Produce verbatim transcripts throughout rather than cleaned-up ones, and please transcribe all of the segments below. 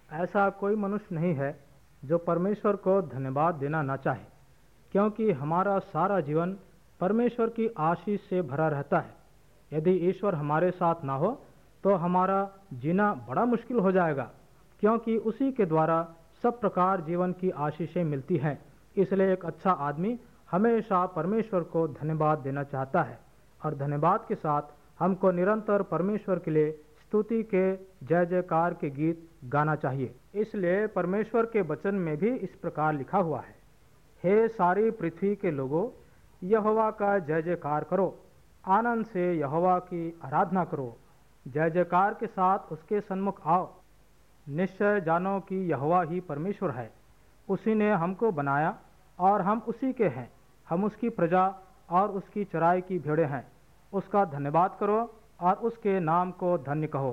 ऐसा कोई मनुष्य नहीं है जो परमेश्वर को धन्यवाद देना ना चाहे, क्योंकि हमारा सारा जीवन परमेश्वर की आशीष से भरा रहता है। यदि ईश्वर हमारे साथ ना हो तो हमारा जीना बड़ा मुश्किल हो जाएगा, क्योंकि उसी के द्वारा सब प्रकार जीवन की आशीषें मिलती हैं। इसलिए एक अच्छा आदमी हमेशा परमेश्वर को धन्यवाद देना चाहता है, और धन्यवाद के साथ हमको निरंतर परमेश्वर के लिए स्तुति के जय जयकार के गीत गाना चाहिए। इसलिए परमेश्वर के वचन में भी इस प्रकार लिखा हुआ है, हे सारी पृथ्वी के लोगों, यहोवा का जय जयकार करो, आनंद से यहोवा की आराधना करो, जय जयकार के साथ उसके सन्मुख आओ। निश्चय जानो कि यहोवा ही परमेश्वर है, उसी ने हमको बनाया और हम उसी के हैं। हम उसकी प्रजा और उसकी चराई की भेड़ें हैं। उसका धन्यवाद करो और उसके नाम को धन्य कहो।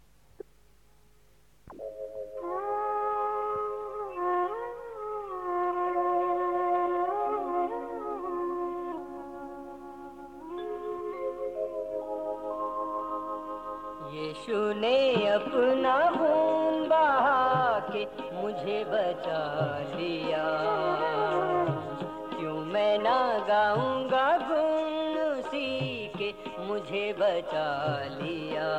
यीशु ने अपना खून बहा के मुझे बचा लिया, क्यों मैं ना गाऊंगा गुण उसी के मुझे बचा लिया।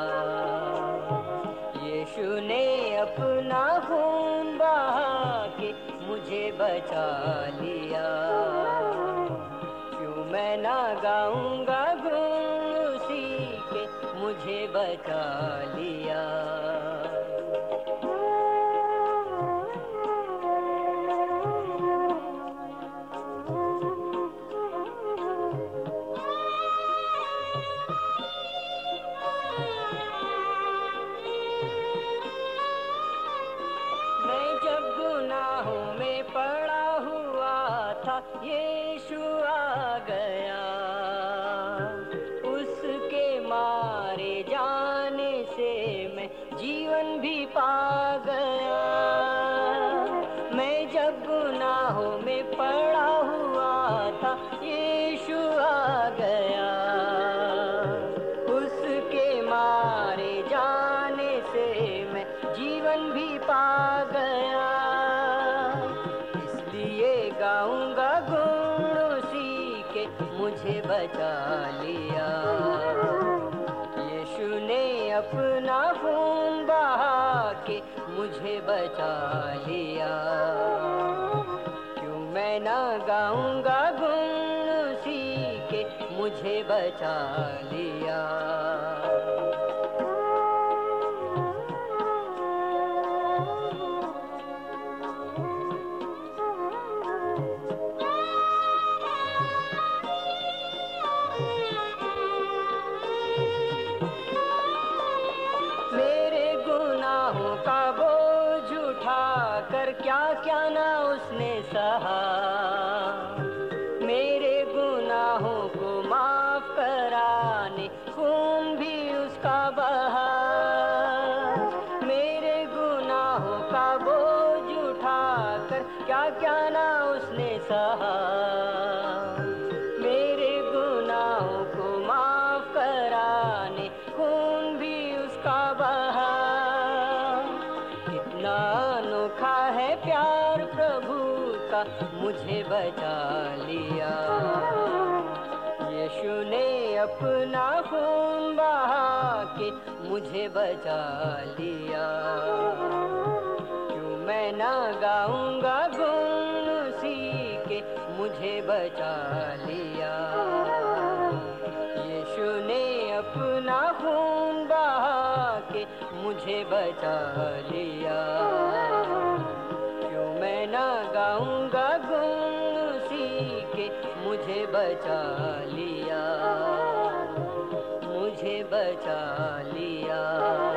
यीशु ने अपना खून बहा के मुझे बचा लिया, क्यों मैं ना गाऊंगा गुण उसी के मुझे बचा लिया। मैं जब गुनाहों में पड़ा हुआ था, यीशु आ गया, उसके मारे जाने से मैं जीवन भी पा गया। मैं जब गुनाहों में पड़ा हुआ था, यीशु आ गया, उसके मारे जाने से मैं जीवन भी पा गया। इसलिए गाऊंगा गुण उसी के मुझे बचा लिया। यीशु ने अपना खून बहा के मुझे बचा लिया, क्यों मैं ना गाऊंगा गुण उसी के मुझे बचा लिया। का बोझ उठा कर क्या क्या ना उसने सहा, मेरे गुनाहों को माफ कराने खून भी उसका बहा। मेरे गुनाहों का बोझ उठा कर क्या क्या ना उसने सहा, मेरे गुनाहों को माफ कराने खून भी उसका बहा। अनोखा है प्यार प्रभु का, मुझे बचा लिया। यीशु ने अपना खून बहा के मुझे बचा लिया, क्यों मैं ना गाऊंगा गुण उसी के मुझे बचा लिया। यीशु ने अपना खून बहा के मुझे बचा लिया, क्यों मैं ना गाऊंगा गुण उसी के मुझे बचा लिया, मुझे बचा लिया।